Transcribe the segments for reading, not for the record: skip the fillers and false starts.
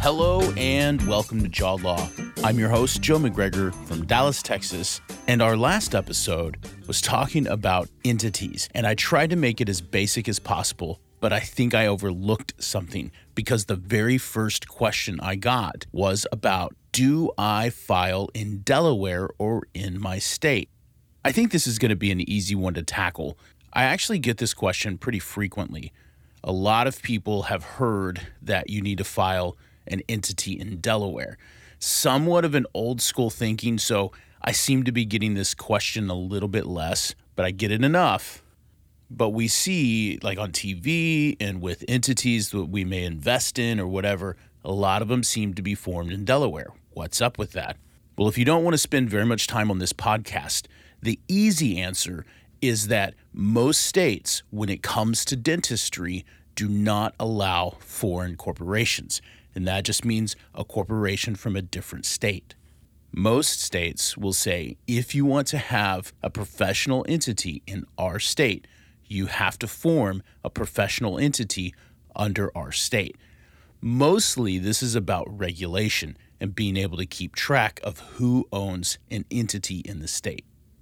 Hello and welcome to Jaw Law. I'm your host, Joe McGregor from Dallas, Texas, and our last episode was talking about entities, and I tried to make it as basic as possible, but I think I overlooked something because the very first question I got was about, do I file in Delaware or in my state? I think this is going to be an easy one to tackle. I actually get this question pretty frequently. A lot of people have heard that you need to file an entity in Delaware. Somewhat of an old school thinking, so I seem to be getting this question a little bit less, but I get it enough. But we see, like on TV and with entities that we may invest in or whatever, a lot of them seem to be formed in Delaware. What's up with that? Well, if you don't want to spend very much time on this podcast, the easy answer is that most states, when it comes to dentistry, do not allow foreign corporations. And that just means a corporation from a different state. Most states will say, if you want to have a professional entity in our state, you have to form a professional entity under our state. Mostly, this is about regulation and being able to keep track of who owns an entity in the state.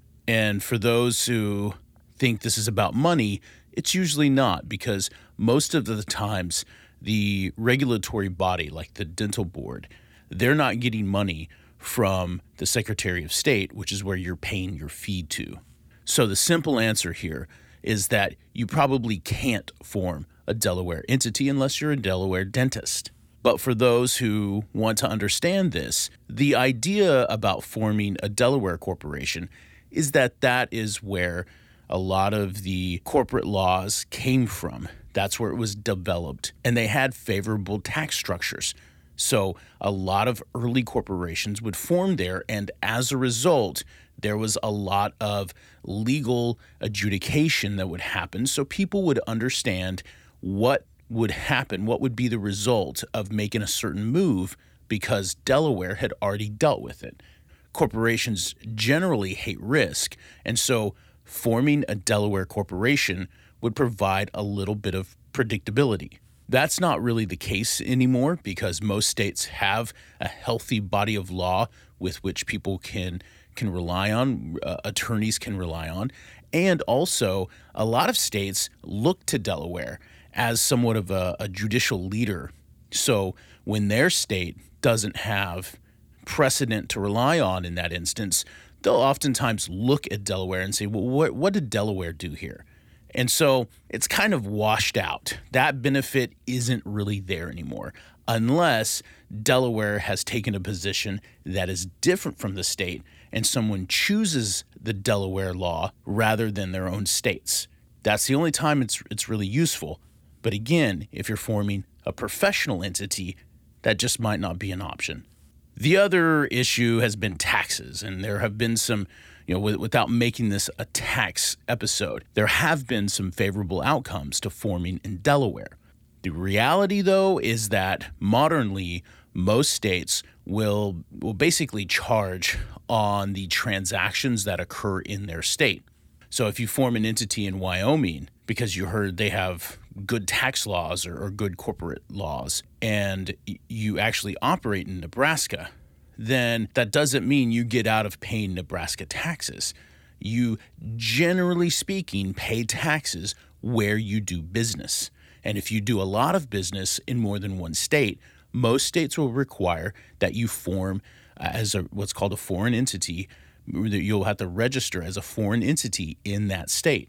And for those who think this is about money, it's usually not, because most of the times the regulatory body, like the dental board, they're not getting money from the Secretary of State, which is where you're paying your fee to. So the simple answer here is that you probably can't form a Delaware entity unless you're a Delaware dentist. But for those who want to understand this, the idea about forming a Delaware corporation is that that is where a lot of the corporate laws came from. That's where it was developed. And they had favorable tax structures. So a lot of early corporations would form there. And as a result, there was a lot of legal adjudication that would happen. So people would understand what would happen, what would be the result of making a certain move, because Delaware had already dealt with it. Corporations generally hate risk. And so forming a Delaware corporation would provide a little bit of predictability. That's not really the case anymore, because most states have a healthy body of law with which people can rely on, attorneys can rely on, and also a lot of states look to Delaware as somewhat of a judicial leader. So when their state doesn't have precedent to rely on in that instance, they'll oftentimes look at Delaware and say, well, what did Delaware do here? And so it's kind of washed out. That benefit isn't really there anymore, unless Delaware has taken a position that is different from the state and someone chooses the Delaware law rather than their own states. That's the only time it's really useful. But again, if you're forming a professional entity, that just might not be an option. The other issue has been taxes, and there have been some, without making this a tax episode, there have been some favorable outcomes to forming in Delaware. The reality, though, is that modernly, most states will basically charge on the transactions that occur in their state. So if you form an entity in Wyoming because you heard they have good tax laws or good corporate laws, and you actually operate in Nebraska, then that doesn't mean you get out of paying Nebraska taxes. You, generally speaking, pay taxes where you do business. And if you do a lot of business in more than one state, most states will require that you form as what's called a foreign entity. You'll have to register as a foreign entity in that state.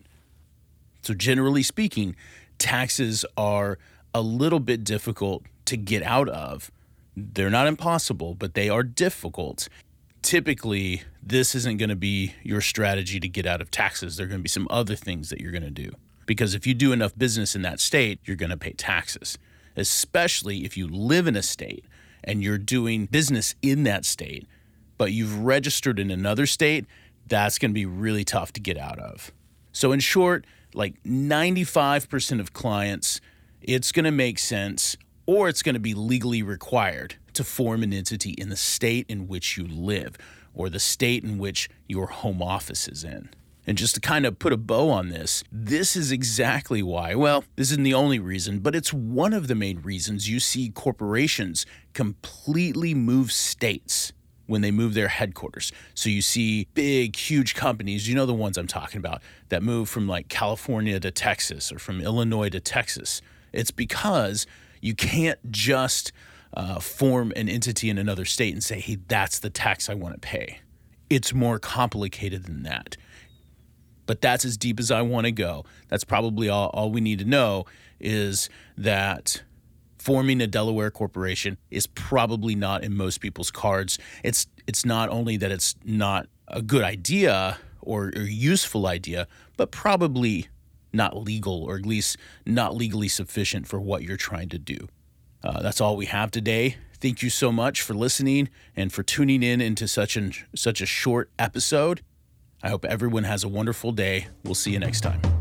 So generally speaking, taxes are a little bit difficult to get out of. They're not impossible, but they are difficult. Typically, this isn't going to be your strategy to get out of taxes. There are going to be some other things that you're going to do. Because if you do enough business in that state, you're going to pay taxes, especially if you live in a state and you're doing business in that state, but you've registered in another state. That's going to be really tough to get out of. So in short, like 95% of clients, it's going to make sense, or it's going to be legally required to form an entity in the state in which you live or the state in which your home office is in. And just to kind of put a bow on this is exactly why, well, this isn't the only reason, but it's one of the main reasons you see corporations completely move states when they move their headquarters. So you see big, huge companies, you know the ones I'm talking about, that move from like California to Texas or from Illinois to Texas. It's because you can't just form an entity in another state and say, hey, that's the tax I want to pay. It's more complicated than that. But that's as deep as I want to go. That's probably all we need to know is that forming a Delaware corporation is probably not in most people's cards. It's not only that it's not a good idea or a useful idea, but probably not legal, or at least not legally sufficient for what you're trying to do. That's all we have today. Thank you so much for listening and for tuning in into such a short episode. I hope everyone has a wonderful day. We'll see you next time.